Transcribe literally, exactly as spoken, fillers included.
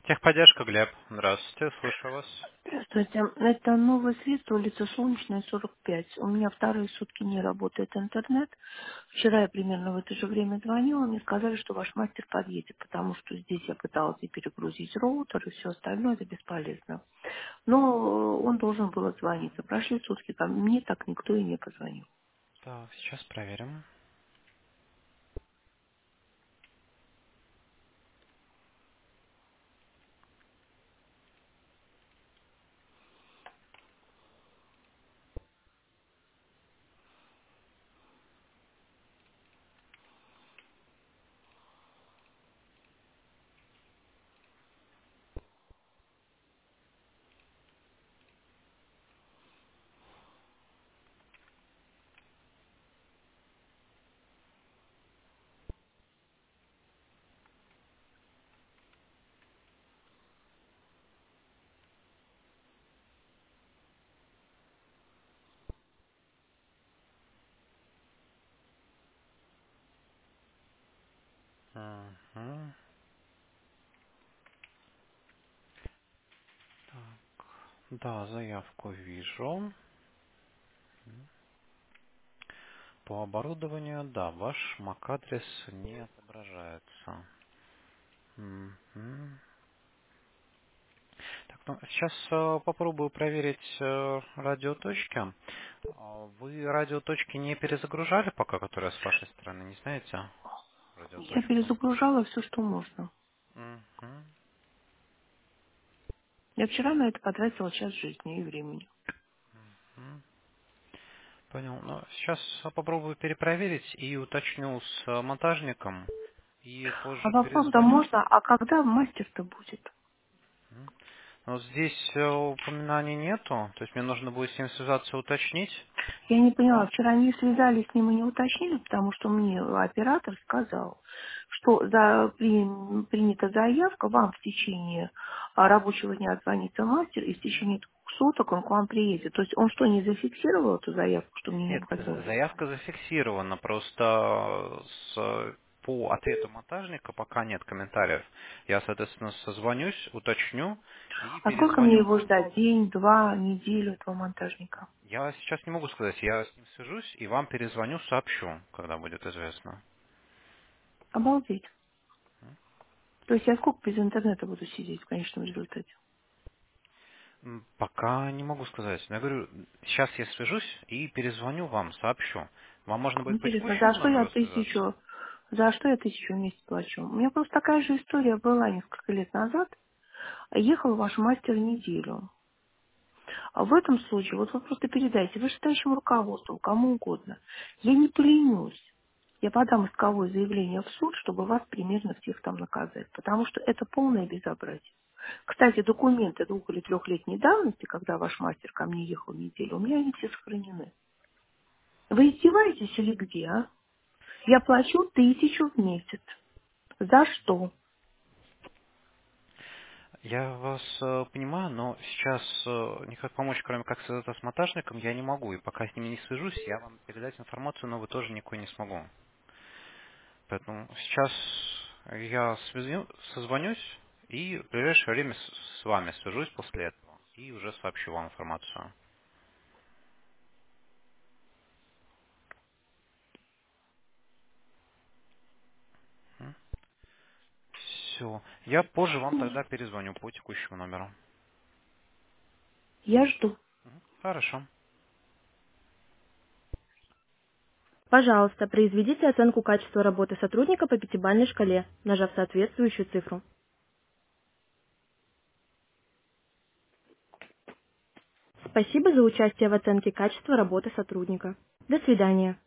Техподдержка, Глеб. Здравствуйте, слушаю вас. Здравствуйте. Это новое средство, улица Солнечная, сорок пять. У меня вторые сутки не работает интернет. Вчера я примерно в это же время звонила, мне сказали, что ваш мастер подъедет, потому что здесь я пыталась и перегрузить роутер, и все остальное, это бесполезно. Но он должен был отзвониться. Прошли сутки, ко мне так никто и не позвонил. Так, сейчас проверим. Мгм. Да, заявку вижу. По оборудованию, да, ваш MAC-адрес не отображается. Мгм. Так, ну, сейчас э, попробую проверить э, радиоточки. А Вы радиоточки не перезагружали пока, которые с вашей стороны, не знаете? Я Радиоточку. перезагружала все, что можно. Мгм. Я вчера на это потратила час жизни и времени. Мгм. Понял. Ну, сейчас попробую перепроверить и уточню с э, монтажником. И А позже вопрос-то перезвоню. можно, а когда мастер-то будет? Мгм. Но здесь э, упоминаний нету. То есть мне нужно будет с ним связаться, уточнить. Я не поняла, Вам? вчера они связались с ним и не уточнили, потому что мне оператор сказал, что за, при- принята заявка, вам в течение а, рабочего дня отзвонится мастер, и в течение двух суток он к вам приедет. То есть он что, не зафиксировал эту заявку, что мне Нет, необходимо з- будет звонить? заявка зафиксирована. Просто с, по ответу монтажника пока нет комментариев. Я, соответственно, созвонюсь, уточню и А сколько мне перезвоню его вам. ждать? День, два, неделю этого монтажника? Я сейчас не могу сказать, я с ним свяжусь и вам перезвоню, сообщу, когда будет известно. Обалдеть. То есть я сколько без интернета буду сидеть в конечном результате? М, Пока не могу сказать. Но я говорю, сейчас я свяжусь и перезвоню вам, сообщу. Вам можно будет по Интересно, за текущему что я номеру связаться? тысячу, за что я тысячу в месяц плачу? У меня просто такая же история была несколько лет назад. Ехал ваш мастер неделю. А в этом случае, вот вы просто передайте вышестоящему руководству, кому угодно. Я не поленюсь. Я подам исковое заявление в суд, чтобы вас примерно всех там наказать. Потому что это полное безобразие. Кстати, документы двух- или трехлетней давности, когда ваш мастер ко мне ехал неделю, у меня они все сохранены. Вы издеваетесь или где, а? Я плачу тысячу в месяц. За что? Я вас э, понимаю, но сейчас э, никак помочь, кроме как связаться с монтажником, я не могу. И пока с ними не свяжусь, я вам передать информацию новую тоже никакой не смогу. Поэтому сейчас я связю, созвонюсь и в ближайшее время с, с вами свяжусь после этого. И уже сообщу вам информацию. Все. Я позже вам тогда перезвоню по текущему номеру. Я жду. Мгм. Хорошо. Пожалуйста, произведите оценку качества работы сотрудника по пятибалльной шкале, нажав соответствующую цифру. Спасибо за участие в оценке качества работы сотрудника. До свидания.